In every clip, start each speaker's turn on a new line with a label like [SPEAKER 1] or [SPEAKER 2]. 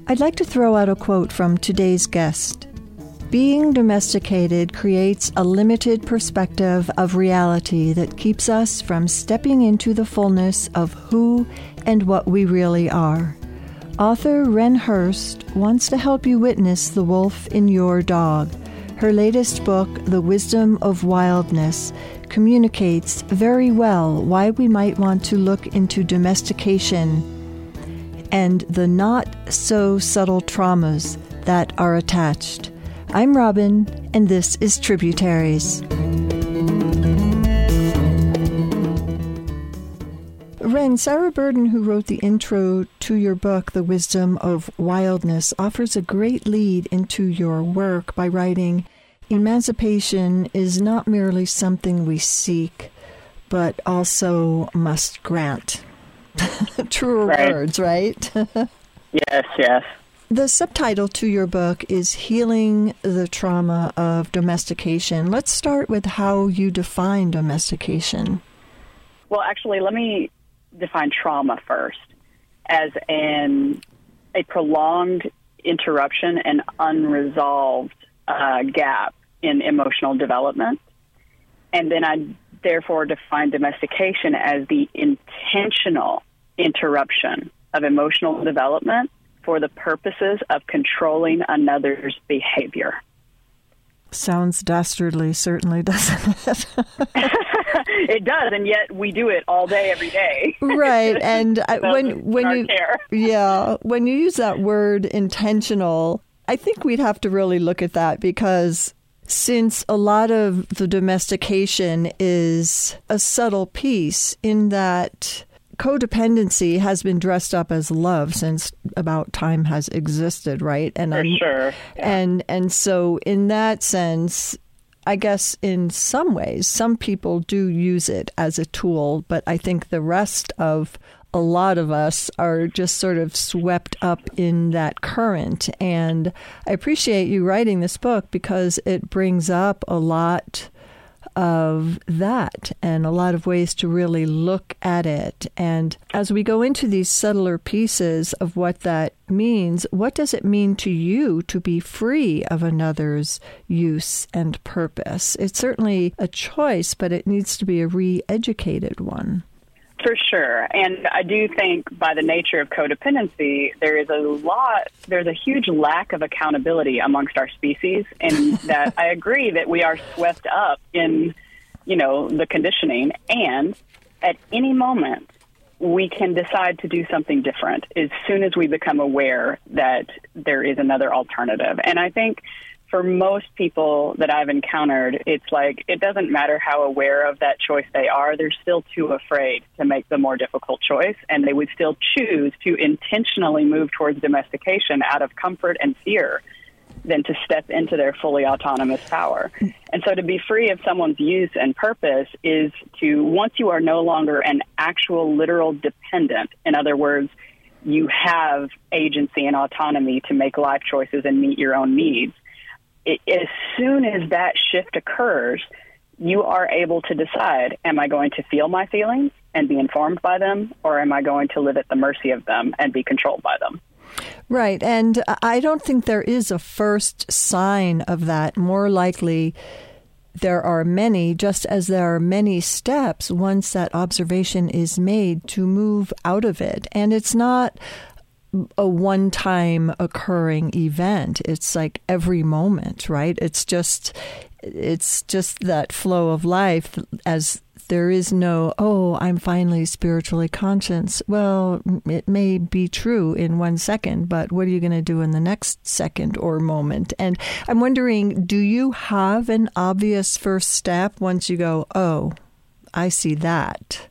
[SPEAKER 1] I'd like to throw out a quote from today's guest. Being domesticated creates a limited perspective of reality that keeps us from stepping into the fullness of who and what we really are. Author Ren Hurst wants to help you witness the wolf in your dog. Her latest book, The Wisdom of Wildness, communicates very well why we might want to look into domestication and the not-so-subtle traumas that are attached. I'm Robin, and this is Tributaries. Ren, Sarah Burden, who wrote the intro to your book, The Wisdom of Wildness, offers a great lead into your work by writing, emancipation is not merely something we seek, but also must grant. Truer words, right?
[SPEAKER 2] Yes.
[SPEAKER 1] The subtitle to your book is Healing the Trauma of Domestication. Let's start with how you define domestication.
[SPEAKER 2] Well, actually, let me define trauma first as a prolonged interruption and unresolved gap in emotional development. And then I therefore define domestication as the intentional interruption of emotional development for the purposes of controlling another's behavior.
[SPEAKER 1] Sounds dastardly, certainly, doesn't it?
[SPEAKER 2] It does, and yet we do it all day, every day.
[SPEAKER 1] Right, and when you use that word intentional, I think we'd have to really look at that, because since a lot of the domestication is a subtle piece in that codependency has been dressed up as love since about time has existed, right? And
[SPEAKER 2] For sure. Yeah.
[SPEAKER 1] And so in that sense, I guess in some ways, some people do use it as a tool, but I think the rest of a lot of us are just sort of swept up in that current. And I appreciate you writing this book because it brings up a lot of that and a lot of ways to really look at it. And as we go into these subtler pieces of what that means, what does it mean to you to be free of another's use and purpose? It's certainly a choice, but it needs to be a re-educated one.
[SPEAKER 2] For sure. And I do think by the nature of codependency, there's a huge lack of accountability amongst our species, and that I agree that we are swept up in, the conditioning, and at any moment we can decide to do something different as soon as we become aware that there is another alternative. And I think for most people that I've encountered, it's like it doesn't matter how aware of that choice they are, they're still too afraid to make the more difficult choice, and they would still choose to intentionally move towards domestication out of comfort and fear than to step into their fully autonomous power. And so to be free of someone's use and purpose is to, once you are no longer an actual literal dependent, in other words, you have agency and autonomy to make life choices and meet your own needs. As soon as that shift occurs, you are able to decide, am I going to feel my feelings and be informed by them, or am I going to live at the mercy of them and be controlled by them?
[SPEAKER 1] Right. And I don't think there is a first sign of that. More likely, there are many, just as there are many steps once that observation is made to move out of it. And it's not a one-time occurring event. It's like every moment, right? It's just that flow of life, as there is no, I'm finally spiritually conscious. Well, it may be true in 1 second, but what are you going to do in the next second or moment? And I'm wondering, do you have an obvious first step once you go, I see that?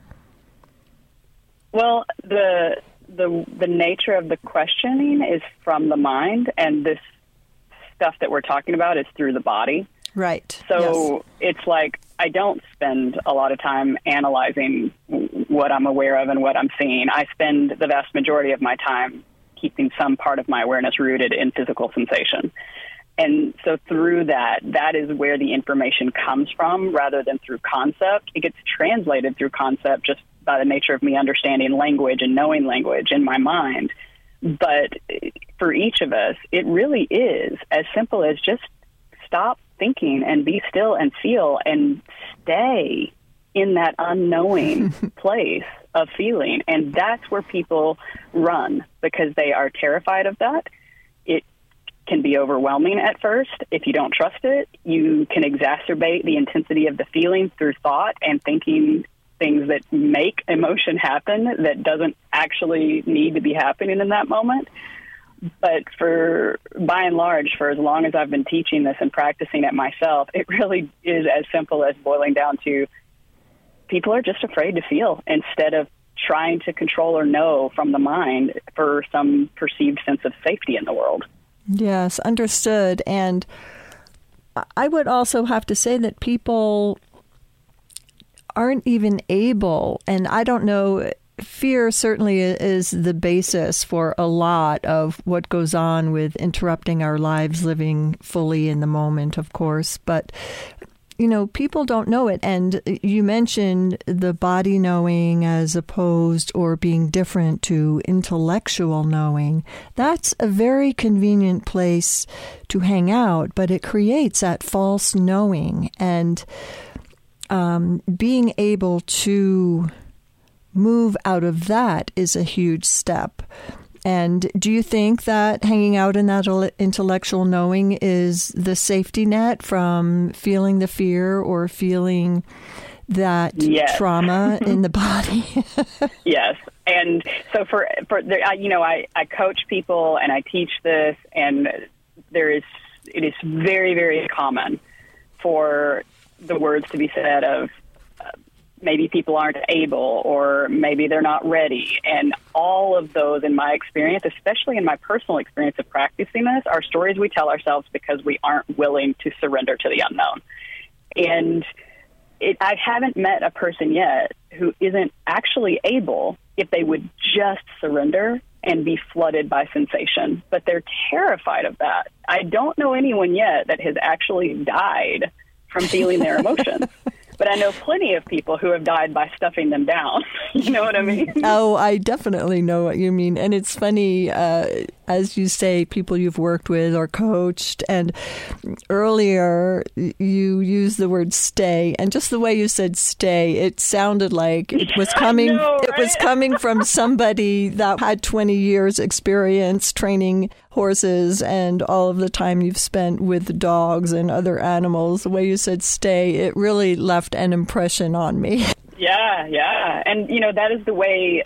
[SPEAKER 2] Well, the nature of the questioning is from the mind, and this stuff that we're talking about is through the body.
[SPEAKER 1] Right.
[SPEAKER 2] So It's like I don't spend a lot of time analyzing what I'm aware of and what I'm seeing. I spend the vast majority of my time keeping some part of my awareness rooted in physical sensation. And so through that is where the information comes from rather than through concept. It gets translated through concept just by the nature of me understanding language and knowing language in my mind. But for each of us, it really is as simple as just stop thinking and be still and feel and stay in that unknowing place of feeling. And that's where people run because they are terrified of that. It can be overwhelming at first. If you don't trust it, you can exacerbate the intensity of the feeling through thought and thinking things that make emotion happen that doesn't actually need to be happening in that moment. But by and large, for as long as I've been teaching this and practicing it myself, it really is as simple as boiling down to people are just afraid to feel instead of trying to control or know from the mind for some perceived sense of safety in the world.
[SPEAKER 1] Yes, understood. And I would also have to say that people aren't even able, and I don't know, fear certainly is the basis for a lot of what goes on with interrupting our lives, living fully in the moment, of course. But, people don't know it. And you mentioned the body knowing as opposed or being different to intellectual knowing. That's a very convenient place to hang out, but it creates that false knowing. And being able to move out of that is a huge step. And do you think that hanging out in that intellectual knowing is the safety net from feeling the fear or feeling that trauma in the body?
[SPEAKER 2] Yes. And so I coach people and I teach this, and it is very, very common for the words to be said of maybe people aren't able or maybe they're not ready. And all of those, in my experience, especially in my personal experience of practicing this, are stories we tell ourselves because we aren't willing to surrender to the unknown. And I haven't met a person yet who isn't actually able if they would just surrender and be flooded by sensation. But they're terrified of that. I don't know anyone yet that has actually died from feeling their emotions. But I know plenty of people who have died by stuffing them down. You know what I mean?
[SPEAKER 1] Oh, I definitely know what you mean. And it's funny, as you say, people you've worked with or coached. And earlier, you used the word stay. And just the way you said stay, it sounded like it was coming.
[SPEAKER 2] Right?
[SPEAKER 1] It was coming from somebody that had 20 years experience training horses and all of the time you've spent with dogs and other animals. The way you said stay, it really left an impression on me.
[SPEAKER 2] Yeah. And, that is the way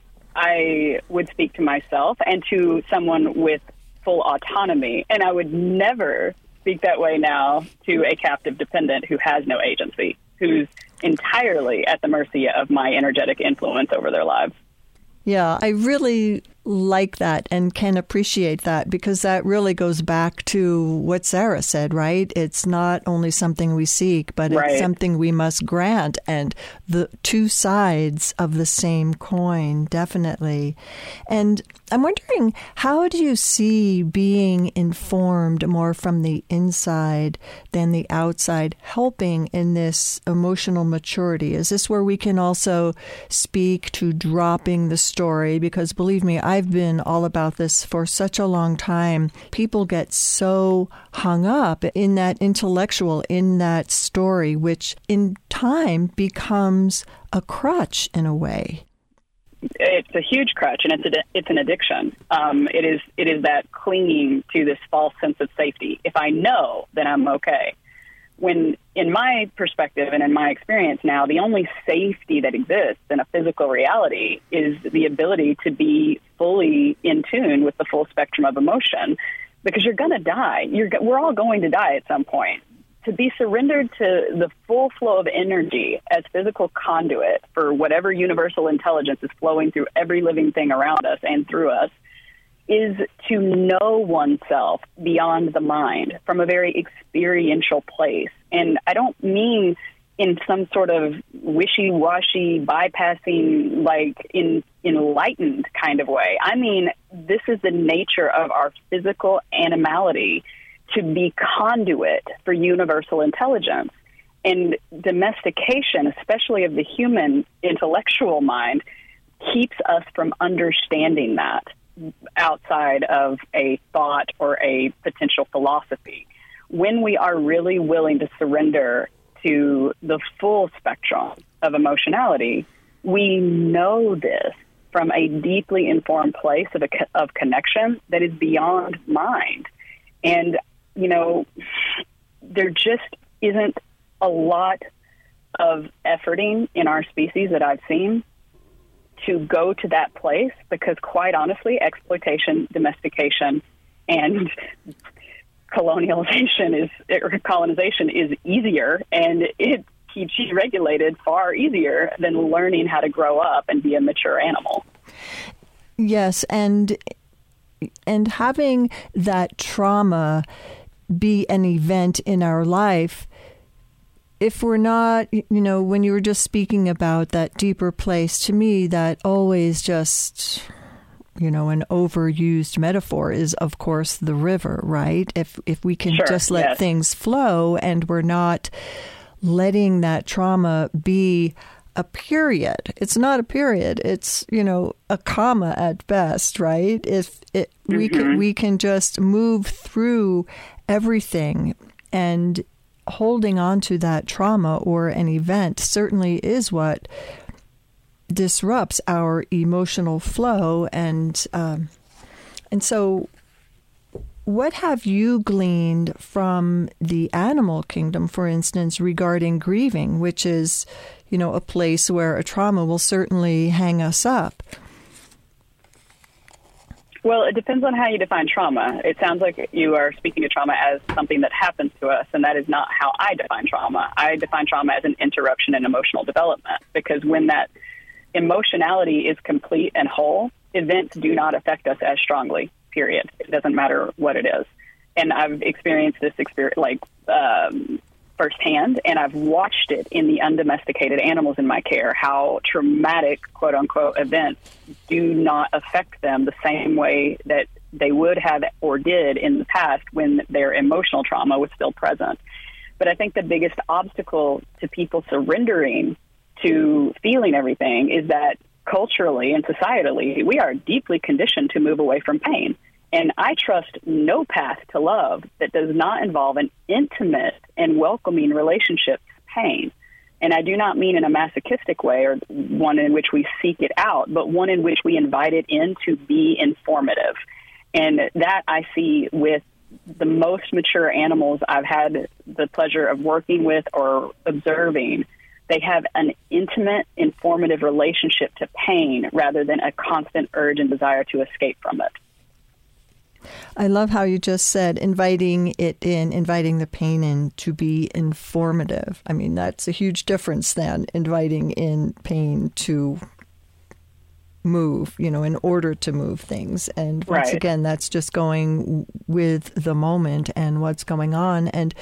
[SPEAKER 2] I would speak to myself and to someone with full autonomy. And I would never speak that way now to a captive dependent who has no agency, who's entirely at the mercy of my energetic influence over their lives.
[SPEAKER 1] Yeah, I really like that and can appreciate that because that really goes back to what Sarah said, right? It's not only something we seek, but it's something we must grant, and the two sides of the same coin, definitely. And I'm wondering, how do you see being informed more from the inside than the outside helping in this emotional maturity? Is this where we can also speak to dropping the story? Because believe me, I've been all about this for such a long time. People get so hung up in that intellectual, in that story, which in time becomes a crutch in a way.
[SPEAKER 2] It's a huge crutch, and it's an addiction. It is that clinging to this false sense of safety. If I know, then I'm okay. When, in my perspective and in my experience now, the only safety that exists in a physical reality is the ability to be fully in tune with the full spectrum of emotion, because you're going to die. We're all going to die at some point. To be surrendered to the full flow of energy as physical conduit for whatever universal intelligence is flowing through every living thing around us and through us is to know oneself beyond the mind from a very experiential place. And I don't mean in some sort of wishy-washy, bypassing, like enlightened kind of way. I mean, this is the nature of our physical animality, to be conduit for universal intelligence. And domestication, especially of the human intellectual mind, keeps us from understanding that. outside of a thought or a potential philosophy. When we are really willing to surrender to the full spectrum of emotionality, we know this from a deeply informed place of connection that is beyond mind. And, you know, there just isn't a lot of efforting in our species that I've seen to go to that place, because quite honestly, exploitation, domestication, and colonization is easier, and it keeps you regulated far easier than learning how to grow up and be a mature animal.
[SPEAKER 1] Yes, and having that trauma be an event in our life, if we're not, you know, when you were just speaking about that deeper place, to me, that always just, you know, an overused metaphor is, of course, the river, right? If we can just let things flow, and we're not letting that trauma be a period. It's not a period. It's, you know, a comma at best, right? We can just move through everything, and holding on to that trauma or an event certainly is what disrupts our emotional flow. And so what have you gleaned from the animal kingdom, for instance, regarding grieving, which is, you know, a place where a trauma will certainly hang us up?
[SPEAKER 2] Well, it depends on how you define trauma. It sounds like you are speaking of trauma as something that happens to us, and that is not how I define trauma. I define trauma as an interruption in emotional development, because when that emotionality is complete and whole, events do not affect us as strongly, period. It doesn't matter what it is. And I've experienced this firsthand, and I've watched it in the undomesticated animals in my care, how traumatic, quote-unquote, events do not affect them the same way that they would have or did in the past when their emotional trauma was still present. But I think the biggest obstacle to people surrendering to feeling everything is that culturally and societally, we are deeply conditioned to move away from pain. And I trust no path to love that does not involve an intimate and welcoming relationship to pain. And I do not mean in a masochistic way or one in which we seek it out, but one in which we invite it in to be informative. And that I see with the most mature animals I've had the pleasure of working with or observing. They have an intimate, informative relationship to pain rather than a constant urge and desire to escape from it.
[SPEAKER 1] I love how you just said inviting the pain in to be informative. I mean, that's a huge difference than inviting in pain to move, you know, in order to move things. And once again, that's just going with the moment and what's going on. And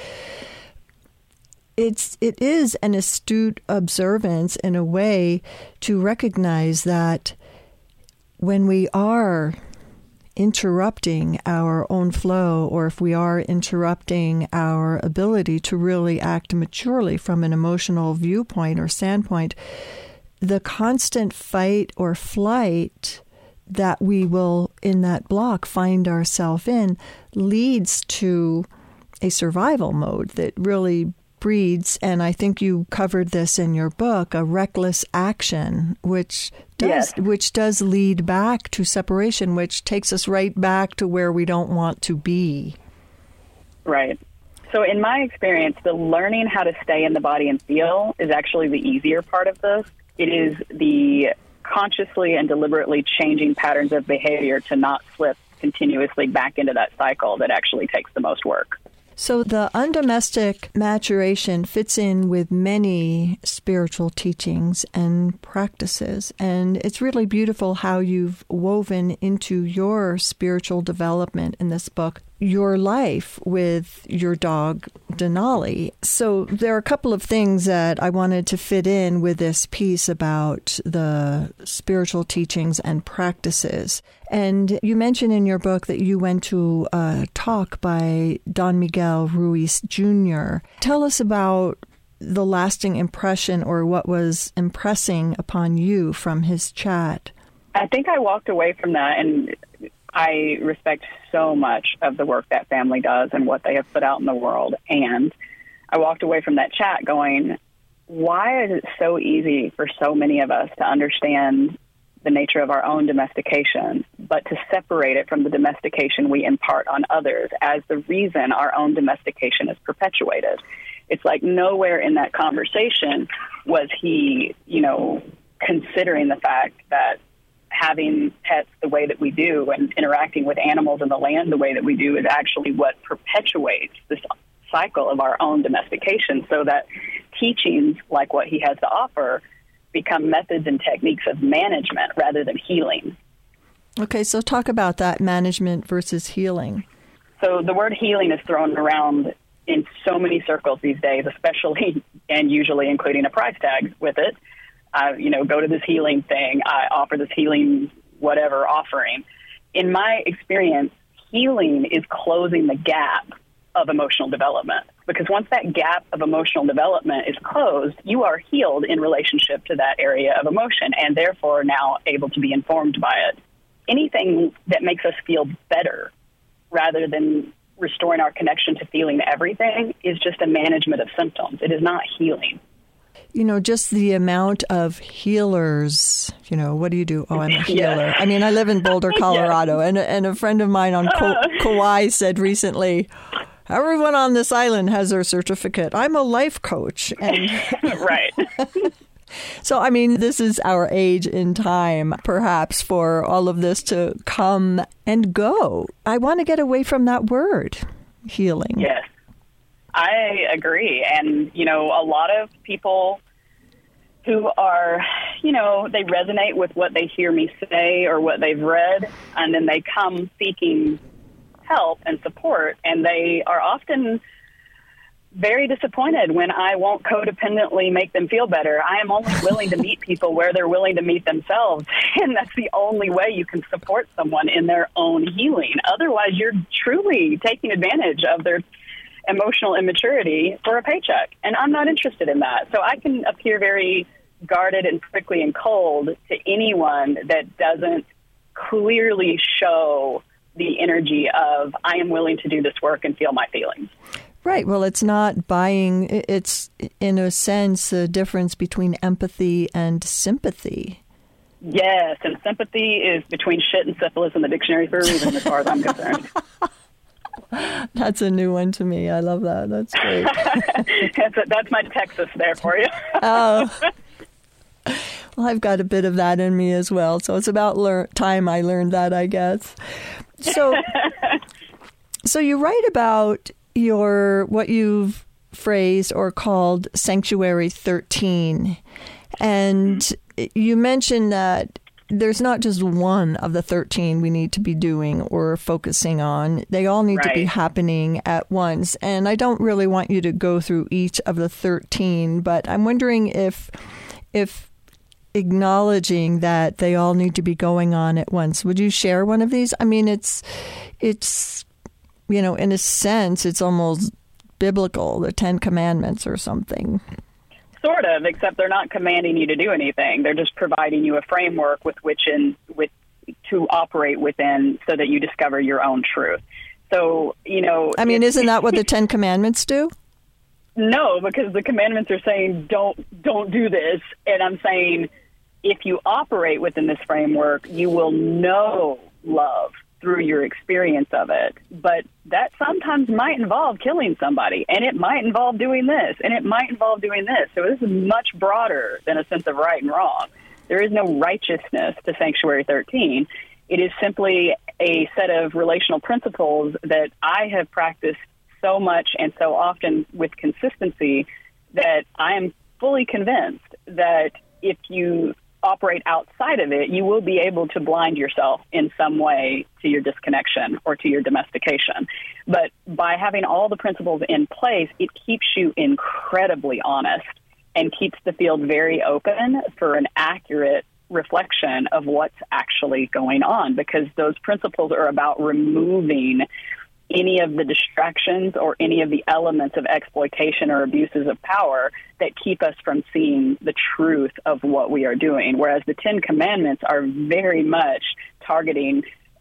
[SPEAKER 1] it is an astute observance in a way to recognize that when we are interrupting our own flow, or if we are interrupting our ability to really act maturely from an emotional viewpoint or standpoint, the constant fight or flight that we will in that block find ourselves in leads to a survival mode that really breeds, and I think you covered this in your book, a reckless action, which does lead back to separation, which takes us right back to where we don't want to be.
[SPEAKER 2] Right. So in my experience, the learning how to stay in the body and feel is actually the easier part of this. It is the consciously and deliberately changing patterns of behavior to not slip continuously back into that cycle that actually takes the most work.
[SPEAKER 1] So the undomestic maturation fits in with many spiritual teachings and practices. And it's really beautiful how you've woven into your spiritual development in this book your life with your dog, Denali. So there are a couple of things that I wanted to fit in with this piece about the spiritual teachings and practices. And you mentioned in your book that you went to a talk by Don Miguel Ruiz Jr. Tell us about the lasting impression or what was impressing upon you from his chat.
[SPEAKER 2] I think I walked away from that and I respect so much of the work that family does and what they have put out in the world. And I walked away from that chat going, why is it so easy for so many of us to understand the nature of our own domestication, but to separate it from the domestication we impart on others as the reason our own domestication is perpetuated? It's like nowhere in that conversation was he, considering the fact that having pets the way that we do and interacting with animals in the land the way that we do is actually what perpetuates this cycle of our own domestication, so that teachings like what he has to offer become methods and techniques of management rather than healing.
[SPEAKER 1] Okay, so talk about that, management versus healing.
[SPEAKER 2] So the word healing is thrown around in so many circles these days, especially and usually including a price tag with it. Go to this healing thing. I offer this healing whatever offering. In my experience, healing is closing the gap of emotional development. Because once that gap of emotional development is closed, you are healed in relationship to that area of emotion and therefore now able to be informed by it. Anything that makes us feel better rather than restoring our connection to feeling everything is just a management of symptoms. It is not healing.
[SPEAKER 1] Just the amount of healers, what do you do? Oh, I'm a healer.
[SPEAKER 2] Yeah.
[SPEAKER 1] I mean, I live in Boulder, Colorado, and a friend of mine on Kauai said recently, everyone on this island has their certificate. I'm a life coach. And
[SPEAKER 2] right.
[SPEAKER 1] So, I mean, this is our age in time, perhaps, for all of this to come and go. I want to get away from that word, healing.
[SPEAKER 2] Yes, I agree. And, a lot of people who are, they resonate with what they hear me say or what they've read, and then they come seeking help and support, and they are often very disappointed when I won't codependently make them feel better. I am only willing to meet people where they're willing to meet themselves, and that's the only way you can support someone in their own healing. Otherwise, you're truly taking advantage of their emotional immaturity for a paycheck, and I'm not interested in that. So I can appear very guarded and prickly and cold to anyone that doesn't clearly show the energy of, I am willing to do this work and feel my feelings.
[SPEAKER 1] Right. Well, it's not buying. It's, in a sense, a difference between empathy and sympathy.
[SPEAKER 2] Yes, and sympathy is between shit and syphilis in the dictionary for a reason, as far as I'm concerned.
[SPEAKER 1] That's a new one to me. I love that. That's great.
[SPEAKER 2] That's my Texas there for you.
[SPEAKER 1] Oh. Well, I've got a bit of that in me as well. So it's about time I learned that, I guess. So you write about what you've phrased or called Sanctuary 13. And you mentioned that there's not just one of the 13 we need to be doing or focusing on. They all need to be happening at once. And I don't really want you to go through each of the 13, but I'm wondering if acknowledging that they all need to be going on at once, would you share one of these? I mean, it's in a sense, it's almost biblical, the 10 Commandments or something.
[SPEAKER 2] Sort of, except they're not commanding you to do anything. They're just providing you a framework with to operate within so that you discover your own truth. So, I mean,
[SPEAKER 1] isn't that what the 10 Commandments do?
[SPEAKER 2] No, because the commandments are saying don't do this. And I'm saying if you operate within this framework, you will know love through your experience of it. But that sometimes might involve killing somebody, and it might involve doing this, and it might involve doing this. So this is much broader than a sense of right and wrong. There is no righteousness to Sanctuary 13. It is simply a set of relational principles that I have practiced so much and so often with consistency that I am fully convinced that if you operate outside of it, you will be able to blind yourself in some way to your disconnection or to your domestication. But by having all the principles in place, it keeps you incredibly honest and keeps the field very open for an accurate reflection of what's actually going on, because those principles are about removing any of the distractions or any of the elements of exploitation or abuses of power that keep us from seeing the truth of what we are doing. Whereas the 10 Commandments are very much targeting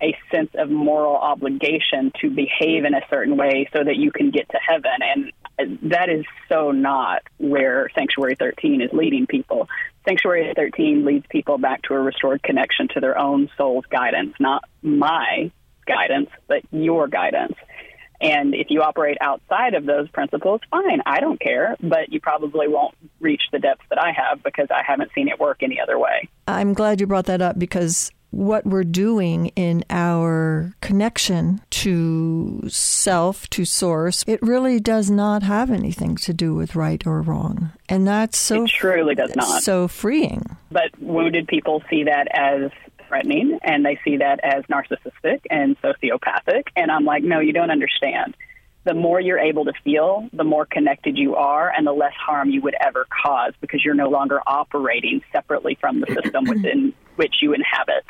[SPEAKER 2] a sense of moral obligation to behave in a certain way so that you can get to heaven. And that is so not where Sanctuary 13 is leading people. Sanctuary 13 leads people back to a restored connection to their own soul's guidance, not my guidance, but your guidance. And if you operate outside of those principles, fine, I don't care, but you probably won't reach the depths that I have because I haven't seen it work any other way.
[SPEAKER 1] I'm glad you brought that up, because what we're doing in our connection to self, to source, it really does not have anything to do with right or wrong. And that's so,
[SPEAKER 2] it truly does not.
[SPEAKER 1] So freeing.
[SPEAKER 2] But wounded people see that as threatening, and they see that as narcissistic and sociopathic. And I'm like, no, you don't understand. The more you're able to feel, the more connected you are, and the less harm you would ever cause, because you're no longer operating separately from the system within which you inhabit.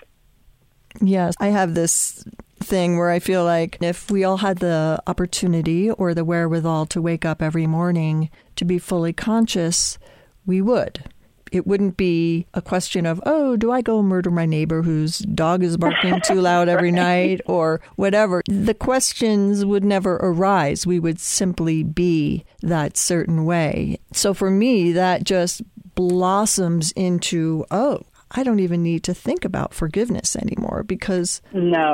[SPEAKER 1] Yes, I have this thing where I feel like if we all had the opportunity or the wherewithal to wake up every morning to be fully conscious, we would. It wouldn't be a question of, oh, do I go murder my neighbor whose dog is barking too loud every night or whatever. The questions would never arise. We would simply be that certain way. So for me, that just blossoms into, oh, I don't even need to think about forgiveness anymore, because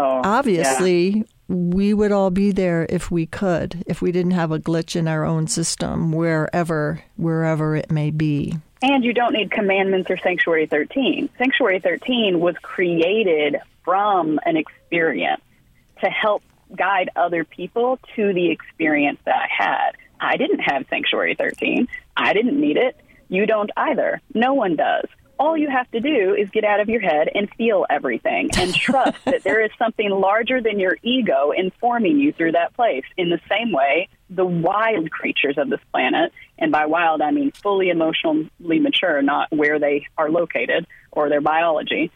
[SPEAKER 1] obviously we would all be there if we could, if we didn't have a glitch in our own system, wherever it may be.
[SPEAKER 2] And you don't need commandments or Sanctuary 13. Sanctuary 13 was created from an experience to help guide other people to the experience that I had. I didn't have Sanctuary 13. I didn't need it. You don't either. No one does. All you have to do is get out of your head and feel everything and trust that there is something larger than your ego informing you through that place. In the same way, the wild creatures of this planet, and by wild I mean fully emotionally mature, not where they are located or their biology,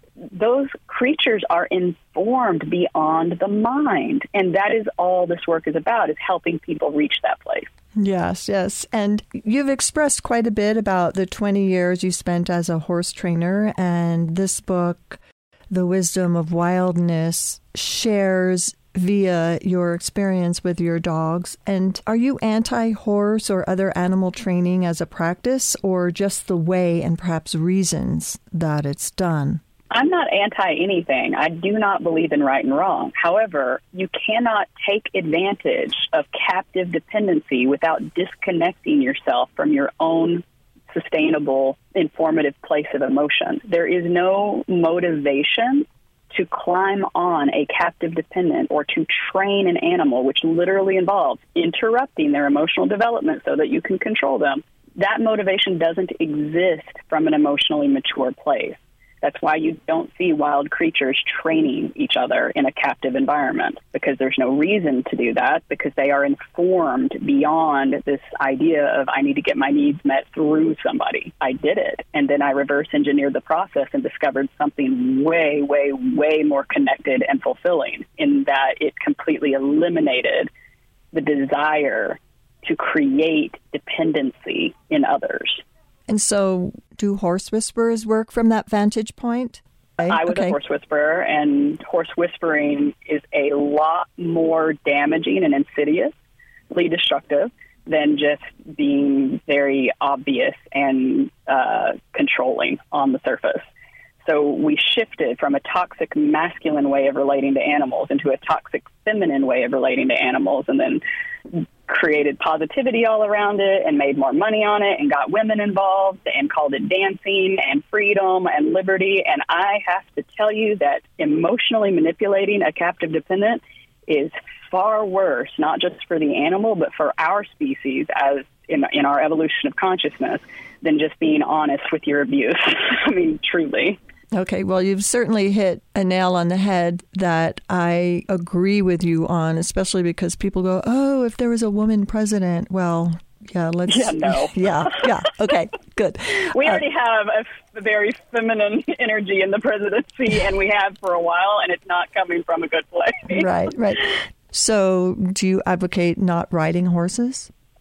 [SPEAKER 2] those creatures are informed beyond the mind. And that is all this work is about, is helping people reach that place.
[SPEAKER 1] Yes, yes. And you've expressed quite a bit about the 20 years you spent as a horse trainer, and this book, The Wisdom of Wildness, shares via your experience with your dogs. And are you anti-horse or other animal training as a practice, or just the way and perhaps reasons that it's done?
[SPEAKER 2] I'm not anti-anything. I do not believe in right and wrong. However, you cannot take advantage of captive dependency without disconnecting yourself from your own sustainable, informative place of emotion. There is no motivation to climb on a captive dependent or to train an animal, which literally involves interrupting their emotional development so that you can control them. That motivation doesn't exist from an emotionally mature place. That's why you don't see wild creatures training each other in a captive environment, because there's no reason to do that, because they are informed beyond this idea of I need to get my needs met through somebody. I did it, and then I reverse engineered the process and discovered something way, way, way more connected and fulfilling, in that it completely eliminated the desire to create dependency in others.
[SPEAKER 1] And so do horse whisperers work from that vantage point?
[SPEAKER 2] I was a horse whisperer, and horse whispering is a lot more damaging and insidiously destructive than just being very obvious and controlling on the surface. So we shifted from a toxic masculine way of relating to animals into a toxic feminine way of relating to animals, and then created positivity all around it and made more money on it and got women involved and called it dancing and freedom and liberty. And I have to tell you that emotionally manipulating a captive dependent is far worse, not just for the animal, but for our species as in our evolution of consciousness, than just being honest with your abuse. I mean, truly.
[SPEAKER 1] Okay, well, you've certainly hit a nail on the head that I agree with you on, especially because people go, oh, if there was a woman president, well, yeah, let's...
[SPEAKER 2] Yeah, no.
[SPEAKER 1] yeah, okay, good.
[SPEAKER 2] We already have a very feminine energy in the presidency, and we have for a while, and it's not coming from a good place.
[SPEAKER 1] Right. So do you advocate not riding horses?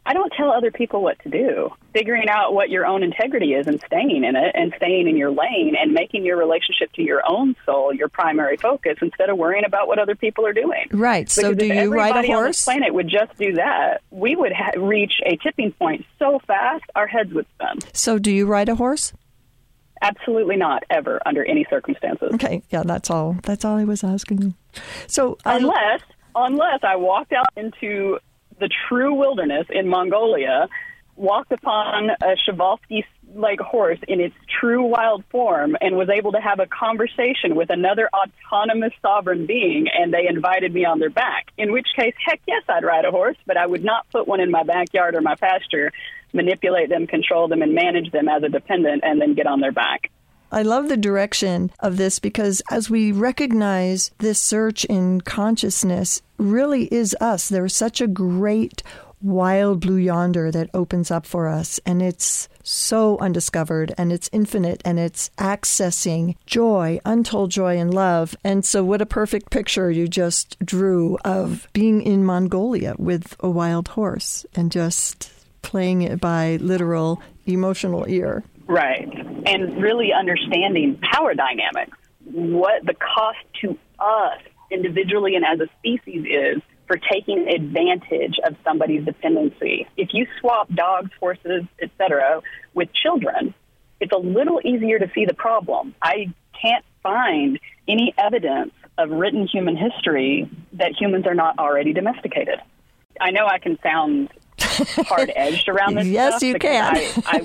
[SPEAKER 2] I don't tell other people what to do. Figuring out what your own integrity is and staying in it and staying in your lane and making your relationship to your own soul your primary focus instead of worrying about what other people are doing.
[SPEAKER 1] Right. So do you ride a horse?
[SPEAKER 2] If everybody on this planet would just do that, we would reach a tipping point so fast our heads would spin.
[SPEAKER 1] So do you ride a horse?
[SPEAKER 2] Absolutely not, ever, under any circumstances.
[SPEAKER 1] Okay. Yeah, that's all I was asking. So
[SPEAKER 2] unless I walked out into the true wilderness in Mongolia, walked upon a Przewalski-like horse in its true wild form, and was able to have a conversation with another autonomous sovereign being, and they invited me on their back. In which case, heck yes, I'd ride a horse, but I would not put one in my backyard or my pasture, manipulate them, control them, and manage them as a dependent, and then get on their back.
[SPEAKER 1] I love the direction of this because as we recognize this search in consciousness really is us, there's such a great wild blue yonder that opens up for us, and it's so undiscovered, and it's infinite, and it's accessing joy, untold joy and love. And so what a perfect picture you just drew of being in Mongolia with a wild horse and just playing it by literal emotional ear.
[SPEAKER 2] Right. And really understanding power dynamics, what the cost to us individually and as a species is for taking advantage of somebody's dependency. If you swap dogs, horses, etc., with children, it's a little easier to see the problem. I can't find any evidence of written human history that humans are not already domesticated. I know I can sound hard-edged around this
[SPEAKER 1] yes,
[SPEAKER 2] stuff.
[SPEAKER 1] Yes, you can.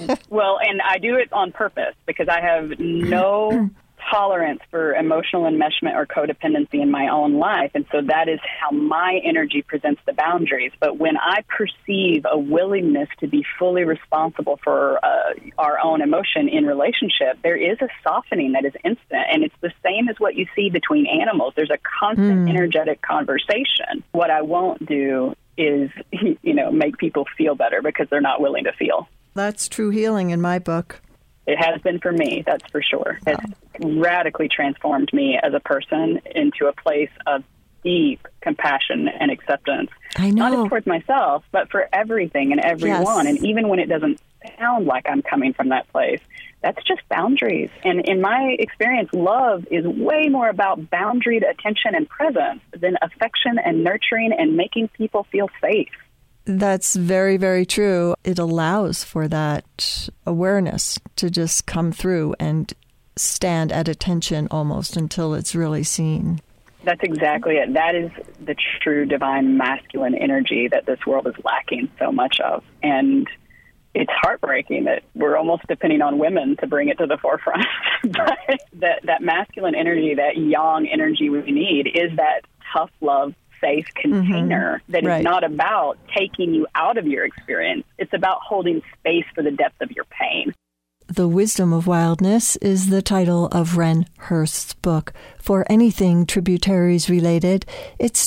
[SPEAKER 2] And I do it on purpose because I have no tolerance for emotional enmeshment or codependency in my own life. And so that is how my energy presents the boundaries. But when I perceive a willingness to be fully responsible for our own emotion in relationship, there is a softening that is instant. And it's the same as what you see between animals. There's a constant energetic conversation. What I won't do is, make people feel better because they're not willing to feel.
[SPEAKER 1] That's true healing in my book.
[SPEAKER 2] It has been for me, that's for sure. It's radically transformed me as a person into a place of deep compassion and acceptance.
[SPEAKER 1] I know.
[SPEAKER 2] Not just towards myself, but for everything and everyone.
[SPEAKER 1] Yes.
[SPEAKER 2] And even when it doesn't sound like I'm coming from that place, that's just boundaries. And in my experience, love is way more about boundaried attention and presence than affection and nurturing and making people feel safe.
[SPEAKER 1] That's very, very true. It allows for that awareness to just come through and stand at attention almost until it's really seen.
[SPEAKER 2] That's exactly it. That is the true divine masculine energy that this world is lacking so much of. And it's heartbreaking that we're almost depending on women to bring it to the forefront. But that masculine energy, that yang energy we need is that tough love, safe container that is not about taking you out of your experience. It's about holding space for the depth of your pain.
[SPEAKER 1] The Wisdom of Wildness is the title of Ren Hurst's book. For anything Tributaries related, it's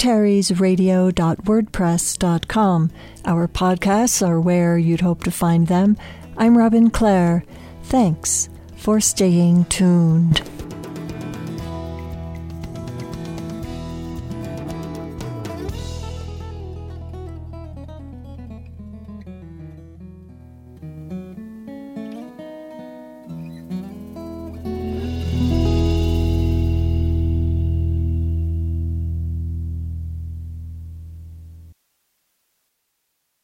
[SPEAKER 1] tributariesradio.wordpress.com. Our podcasts are where you'd hope to find them. I'm Robin Clare. Thanks for staying tuned.